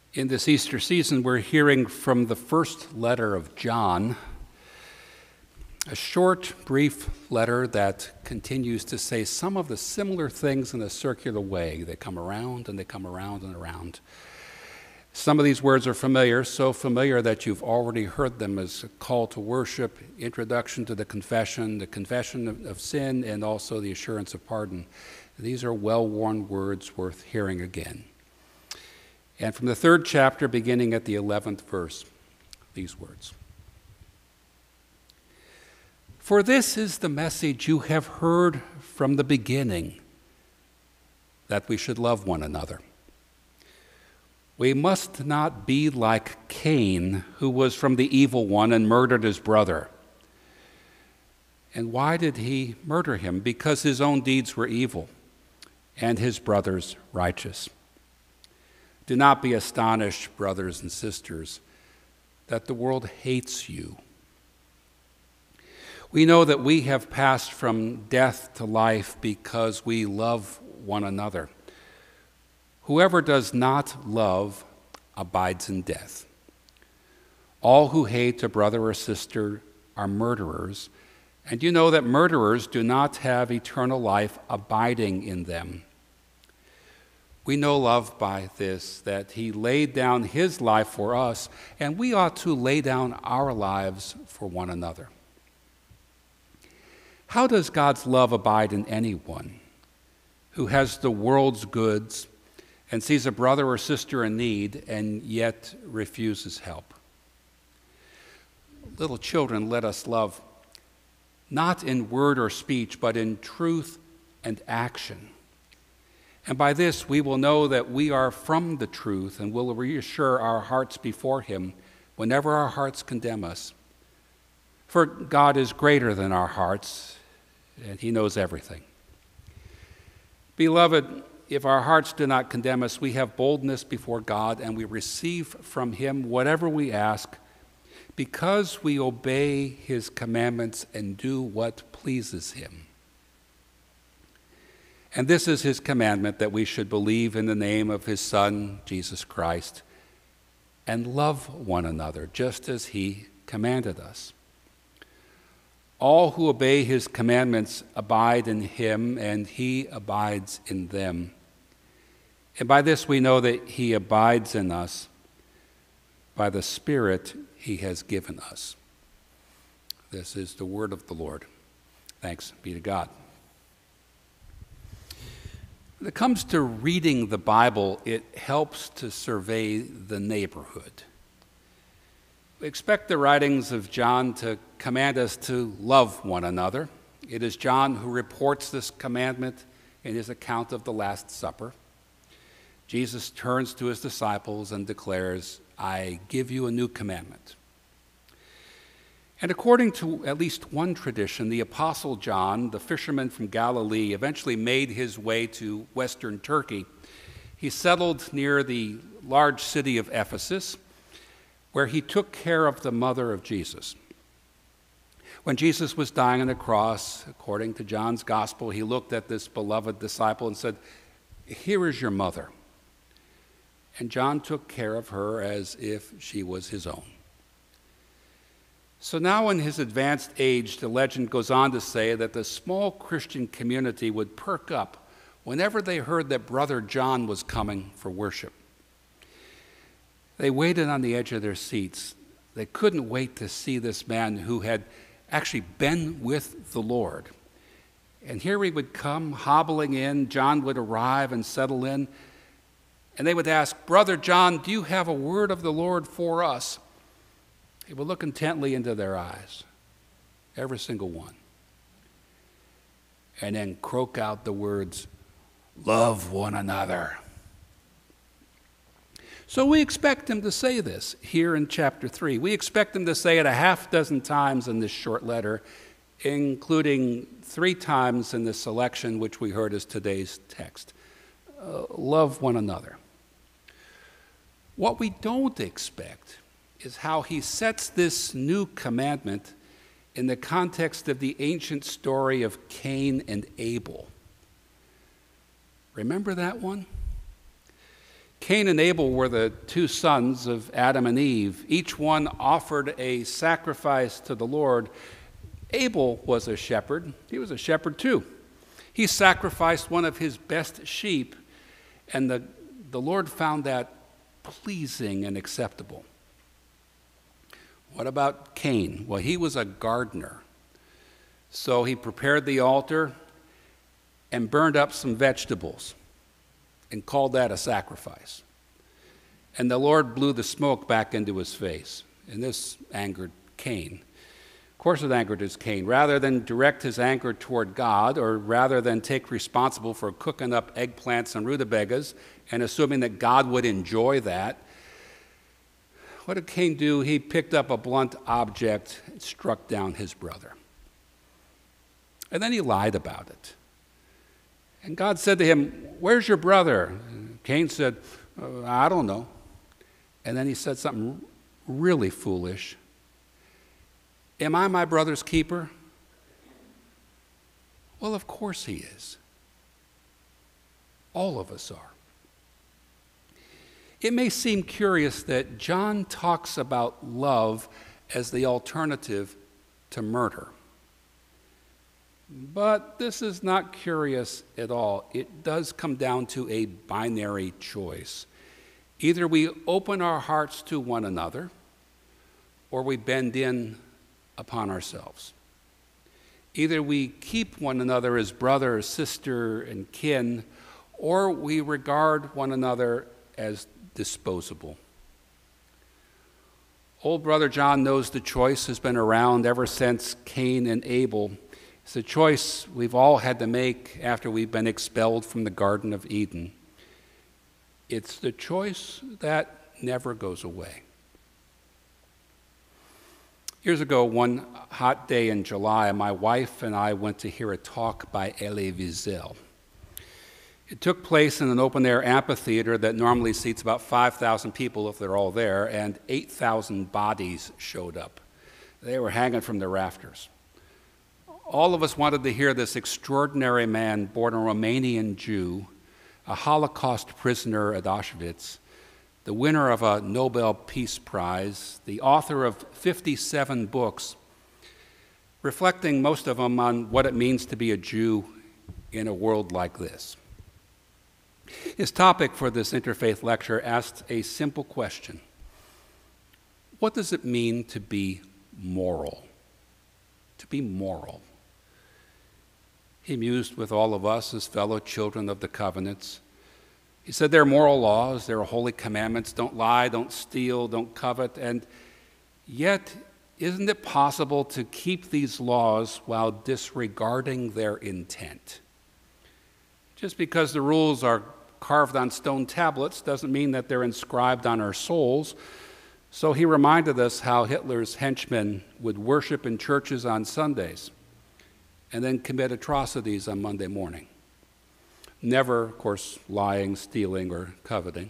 In this Easter season, we're hearing from the first letter of John, a short, brief letter that continues to say some of the similar things in a circular way. They come around and they come around and around. Some of these words are familiar, so familiar that you've already heard them as a call to worship, introduction to the confession of sin, and also the assurance of pardon. These are well-worn words worth hearing again. And from the third chapter, beginning at the 11th verse, these words. For this is the message you have heard from the beginning, that we should love one another. We must not be like Cain, who was from the evil one and murdered his brother. And why did he murder him? Because his own deeds were evil and his brother's righteous. Do not be astonished, brothers and sisters, that the world hates you. We know that we have passed from death to life because we love one another. Whoever does not love abides in death. All who hate a brother or sister are murderers, and you know that murderers do not have eternal life abiding in them. We know love by this, that he laid down his life for us, and we ought to lay down our lives for one another. How does God's love abide in anyone who has the world's goods and sees a brother or sister in need and yet refuses help? Little children, let us love, not in word or speech, but in truth and action. And by this we will know that we are from the truth and will reassure our hearts before him whenever our hearts condemn us. For God is greater than our hearts, and he knows everything. Beloved, if our hearts do not condemn us, we have boldness before God, and we receive from him whatever we ask, because we obey his commandments and do what pleases him. And this is his commandment, that we should believe in the name of his Son, Jesus Christ, and love one another, just as he commanded us. All who obey his commandments abide in him, and he abides in them. And by this we know that he abides in us, by the Spirit he has given us. This is the word of the Lord. Thanks be to God. When it comes to reading the Bible, it helps to survey the neighborhood. We expect the writings of John to command us to love one another. It is John who reports this commandment in his account of the Last Supper. Jesus turns to his disciples and declares, I give you a new commandment. And according to at least one tradition, the Apostle John, the fisherman from Galilee, eventually made his way to western Turkey. He settled near the large city of Ephesus, where he took care of the mother of Jesus. When Jesus was dying on the cross, according to John's gospel, he looked at this beloved disciple and said, here is your mother. And John took care of her as if she was his own. So now in his advanced age, the legend goes on to say that the small Christian community would perk up whenever they heard that Brother John was coming for worship. They waited on the edge of their seats. They couldn't wait to see this man who had actually been with the Lord. And here he would come hobbling in. John would arrive and settle in. And they would ask, Brother John, do you have a word of the Lord for us? He would look intently into their eyes, every single one, and then croak out the words, love one another. So we expect him to say this here in chapter 3. We expect him to say it a half dozen times in this short letter, including 3 times in the selection which we heard as today's text. Love one another. What we don't expect is how he sets this new commandment in the context of the ancient story of Cain and Abel. Remember that one? Cain and Abel were the two sons of Adam and Eve. Each one offered a sacrifice to the Lord. Abel was a shepherd. He was a shepherd too. He sacrificed one of his best sheep, and the Lord found that pleasing and acceptable. What about Cain? Well, he was a gardener. So he prepared the altar and burned up some vegetables and called that a sacrifice. And the Lord blew the smoke back into his face, and this angered Cain. Of course it angered his Cain. Rather than direct his anger toward God, or rather than take responsible for cooking up eggplants and rutabagas and assuming that God would enjoy that, what did Cain do? He picked up a blunt object and struck down his brother. And then he lied about it. And God said to him, "Where's your brother?" And Cain said, "I don't know." And then he said something really foolish. "Am I my brother's keeper?" Well, of course he is. All of us are. It may seem curious that John talks about love as the alternative to murder. But this is not curious at all. It does come down to a binary choice. Either we open our hearts to one another, or we bend in upon ourselves. Either we keep one another as brother, sister, and kin, or we regard one another as disposable. Old Brother John knows the choice has been around ever since Cain and Abel. It's a choice we've all had to make after we've been expelled from the Garden of Eden. It's the choice that never goes away. Years ago, one hot day in July, my wife and I went to hear a talk by Elie Wiesel. It took place in an open-air amphitheater that normally seats about 5,000 people if they're all there, and 8,000 bodies showed up. They were hanging from the rafters. All of us wanted to hear this extraordinary man, born a Romanian Jew, a Holocaust prisoner at Auschwitz, the winner of a Nobel Peace Prize, the author of 57 books, reflecting most of them on what it means to be a Jew in a world like this. His topic for this interfaith lecture asked a simple question: what does it mean to be moral? To be moral. He mused with all of us as fellow children of the covenants. He said there are moral laws, there are holy commandments: don't lie, don't steal, don't covet, and yet isn't it possible to keep these laws while disregarding their intent? Just because the rules are carved on stone tablets doesn't mean that they're inscribed on our souls. So he reminded us how Hitler's henchmen would worship in churches on Sundays and then commit atrocities on Monday morning. Never, of course, lying, stealing, or coveting.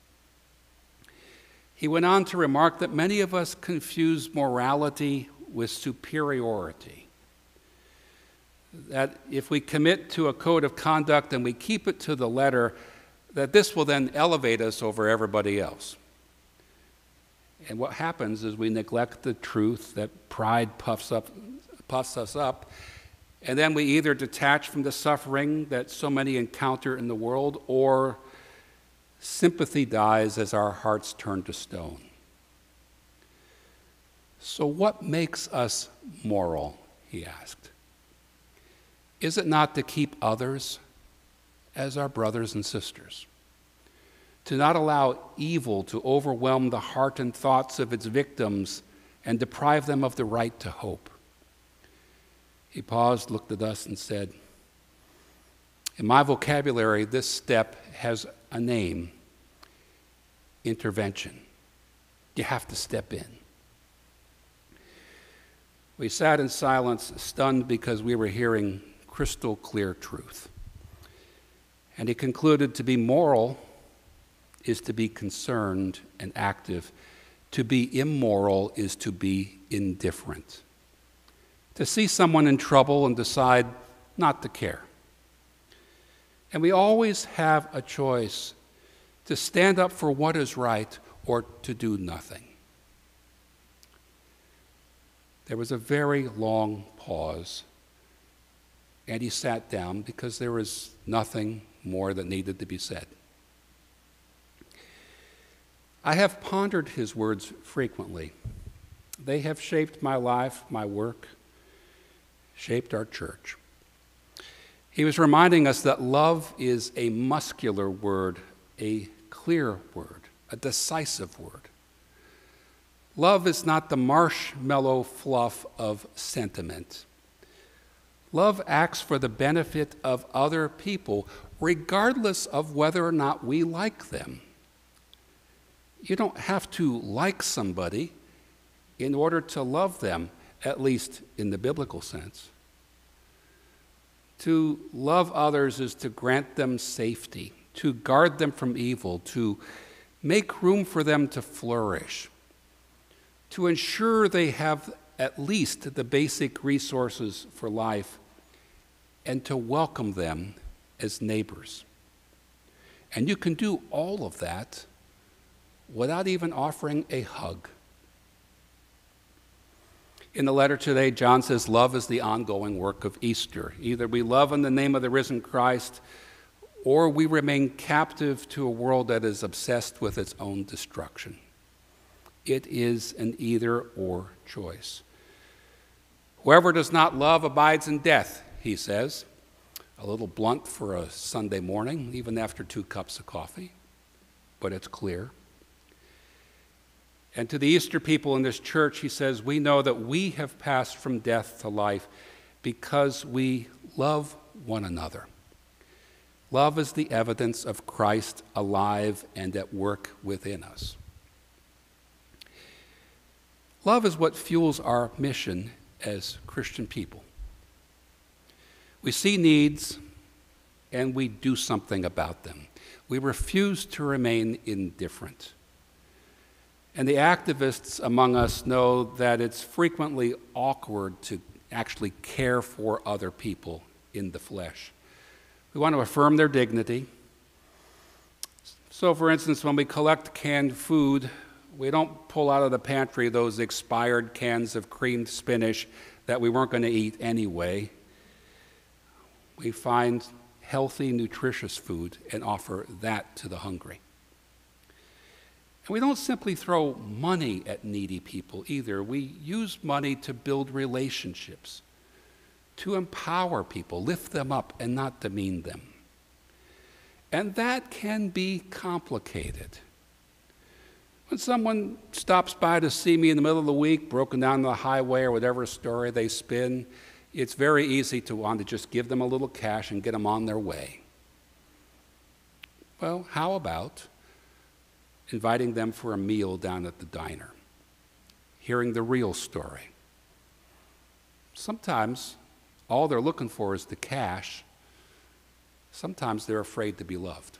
He went on to remark that many of us confuse morality with superiority. That if we commit to a code of conduct and we keep it to the letter, that this will then elevate us over everybody else. And what happens is we neglect the truth that pride puffs us up, and then we either detach from the suffering that so many encounter in the world, or sympathy dies as our hearts turn to stone. So what makes us moral, he asked. Is it not to keep others as our brothers and sisters? To not allow evil to overwhelm the heart and thoughts of its victims and deprive them of the right to hope? He paused, looked at us, and said, in my vocabulary, this step has a name: intervention. You have to step in. We sat in silence, stunned because we were hearing crystal clear truth. And he concluded, to be moral is to be concerned and active. To be immoral is to be indifferent. To see someone in trouble and decide not to care. And we always have a choice to stand up for what is right or to do nothing. There was a very long pause, and he sat down because there was nothing more that needed to be said. I have pondered his words frequently. They have shaped my life, my work, shaped our church. He was reminding us that love is a muscular word, a clear word, a decisive word. Love is not the marshmallow fluff of sentiment. Love acts for the benefit of other people, regardless of whether or not we like them. You don't have to like somebody in order to love them, at least in the biblical sense. To love others is to grant them safety, to guard them from evil, to make room for them to flourish, to ensure they have at least the basic resources for life, and to welcome them as neighbors. And you can do all of that without even offering a hug. In the letter today, John says love is the ongoing work of Easter. Either we love in the name of the risen Christ, or we remain captive to a world that is obsessed with its own destruction. It is an either-or choice. Whoever does not love abides in death, he says. A little blunt for a Sunday morning, even after 2 cups of coffee, but it's clear. And to the Easter people in this church, he says, we know that we have passed from death to life because we love one another. Love is the evidence of Christ alive and at work within us. Love is what fuels our mission as Christian people. We see needs and we do something about them. We refuse to remain indifferent. And the activists among us know that it's frequently awkward to actually care for other people in the flesh. We want to affirm their dignity. So, for instance, when we collect canned food, we don't pull out of the pantry those expired cans of creamed spinach that we weren't going to eat anyway. We find healthy, nutritious food and offer that to the hungry. And we don't simply throw money at needy people either. We use money to build relationships, to empower people, lift them up, and not demean them. And that can be complicated. When someone stops by to see me in the middle of the week, broken down the highway or whatever story they spin, it's very easy to want to just give them a little cash and get them on their way. Well, how about inviting them for a meal down at the diner, hearing the real story? Sometimes all they're looking for is the cash. Sometimes they're afraid to be loved.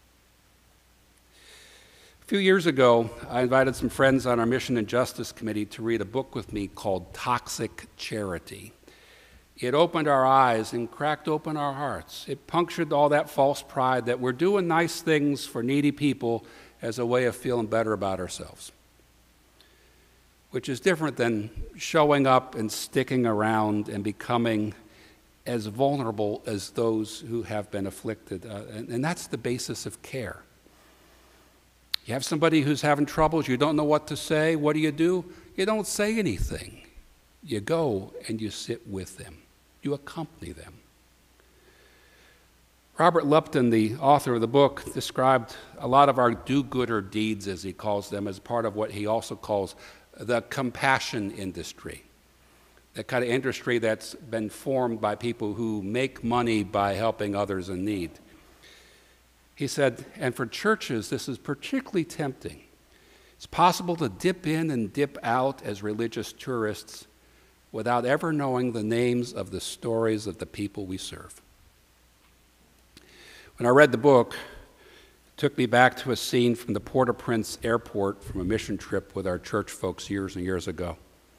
A few years ago, I invited some friends on our Mission and Justice Committee to read a book with me called Toxic Charity. It opened our eyes and cracked open our hearts. It punctured all that false pride that we're doing nice things for needy people as a way of feeling better about ourselves, which is different than showing up and sticking around and becoming as vulnerable as those who have been afflicted. And that's the basis of care. You have somebody who's having troubles, you don't know what to say. What do? You don't say anything. You go and you sit with them. You accompany them. Robert Lupton, the author of the book, described a lot of our do-gooder deeds, as he calls them, as part of what he also calls the compassion industry, the kind of industry that's been formed by people who make money by helping others in need. He said, and for churches, this is particularly tempting. It's possible to dip in and dip out as religious tourists without ever knowing the names of the stories of the people we serve. When I read the book, it took me back to a scene from the Port-au-Prince airport from a mission trip with our church folks years and years ago.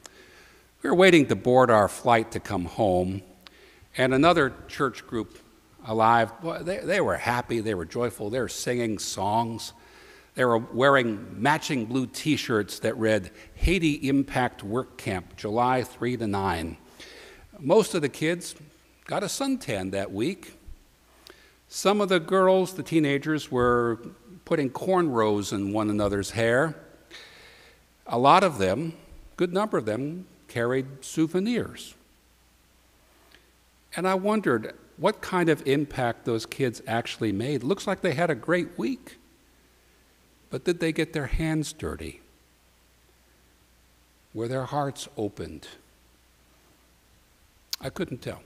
We were waiting to board our flight to come home, and another church group alive. Boy, they were happy, they were joyful, they were singing songs. They were wearing matching blue T-shirts that read, Haiti Impact Work Camp, July 3 to 9. Most of the kids got a suntan that week. Some of the girls, the teenagers, were putting cornrows in one another's hair. A lot of them, good number of them, carried souvenirs. And I wondered what kind of impact those kids actually made. Looks like they had a great week. But did they get their hands dirty? Were their hearts opened? I couldn't tell.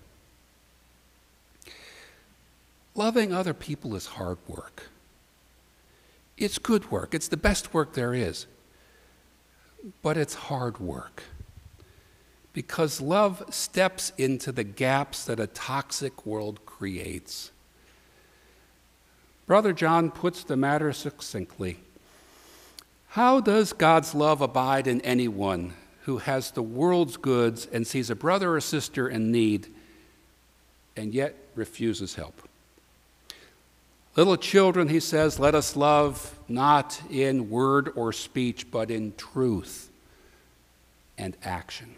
Loving other people is hard work. It's good work. It's the best work there is. But it's hard work. Because love steps into the gaps that a toxic world creates. Brother John puts the matter succinctly. How does God's love abide in anyone who has the world's goods and sees a brother or sister in need and yet refuses help? Little children, he says, let us love not in word or speech, but in truth and action.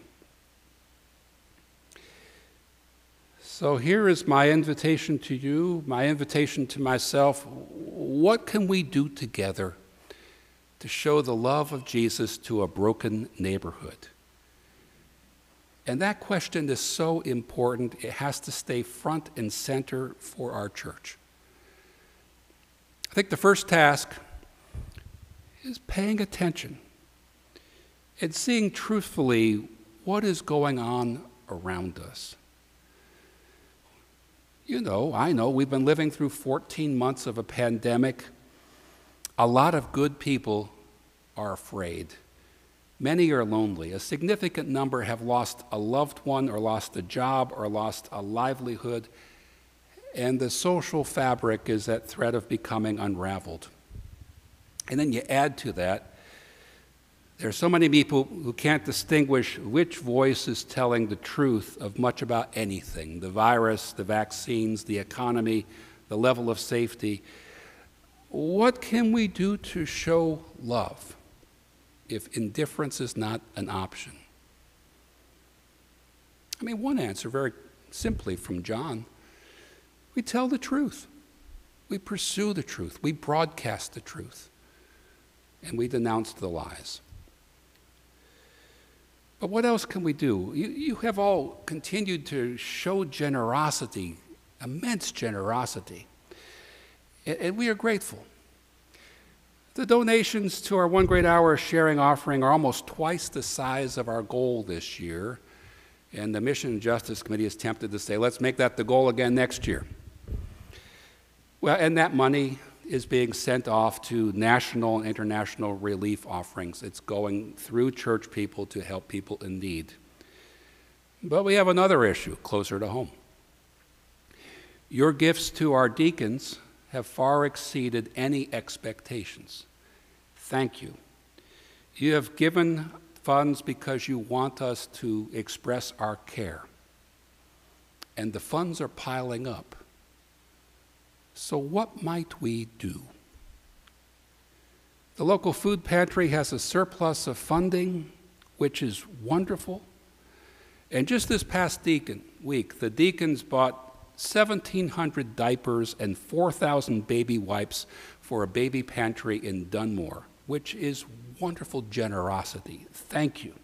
So here is my invitation to you, my invitation to myself. What can we do together to show the love of Jesus to a broken neighborhood? And that question is so important, it has to stay front and center for our church. I think the first task is paying attention and seeing truthfully what is going on around us. You know, I know, we've been living through 14 months of a pandemic. A lot of good people are afraid. Many are lonely. A significant number have lost a loved one or lost a job or lost a livelihood. And the social fabric is at threat of becoming unraveled. And then you add to that, there are so many people who can't distinguish which voice is telling the truth of much about anything, the virus, the vaccines, the economy, the level of safety. What can we do to show love if indifference is not an option? I mean, one answer, very simply from John, we tell the truth. We pursue the truth. We broadcast the truth. And we denounce the lies. But what else can we do? You have all continued to show generosity, immense generosity. And we are grateful. The donations to our One Great Hour sharing offering are almost twice the size of our goal this year. And the Mission and Justice Committee is tempted to say, let's make that the goal again next year. Well, and that money is being sent off to national and international relief offerings. It's going through church people to help people in need. But we have another issue closer to home. Your gifts to our deacons have far exceeded any expectations. Thank you. You have given funds because you want us to express our care. And the funds are piling up. So what might we do? The local food pantry has a surplus of funding, which is wonderful. And just this past week, the deacons bought 1,700 diapers and 4,000 baby wipes for a baby pantry in Dunmore, which is wonderful generosity. Thank you.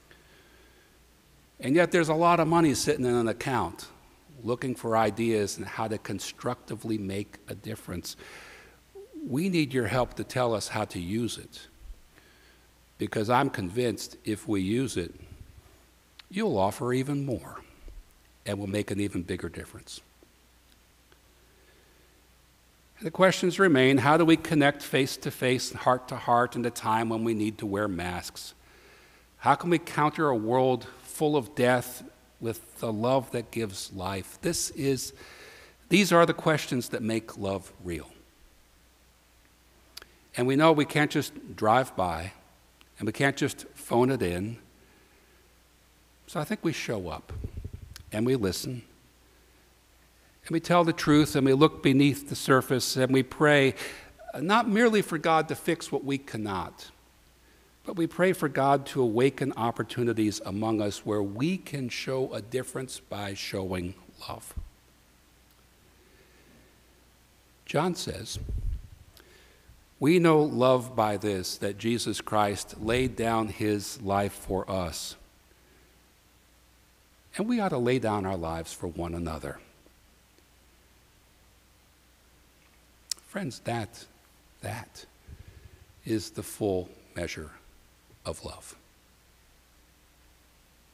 And yet there's a lot of money sitting in an account, looking for ideas and how to constructively make a difference. We need your help to tell us how to use it, because I'm convinced if we use it, you'll offer even more and will make an even bigger difference. The questions remain: how do we connect face-to-face, heart-to-heart in a time when we need to wear masks? How can we counter a world full of death with the love that gives life? These are the questions that make love real. And we know we can't just drive by, and we can't just phone it in. So I think we show up, and we listen, And we tell the truth, and we look beneath the surface, and we pray not merely for God to fix what we cannot, but we pray for God to awaken opportunities among us where we can show a difference by showing love. John says, "We know love by this, that Jesus Christ laid down his life for us. And we ought to lay down our lives for one another." Friends, that is the full measure of love.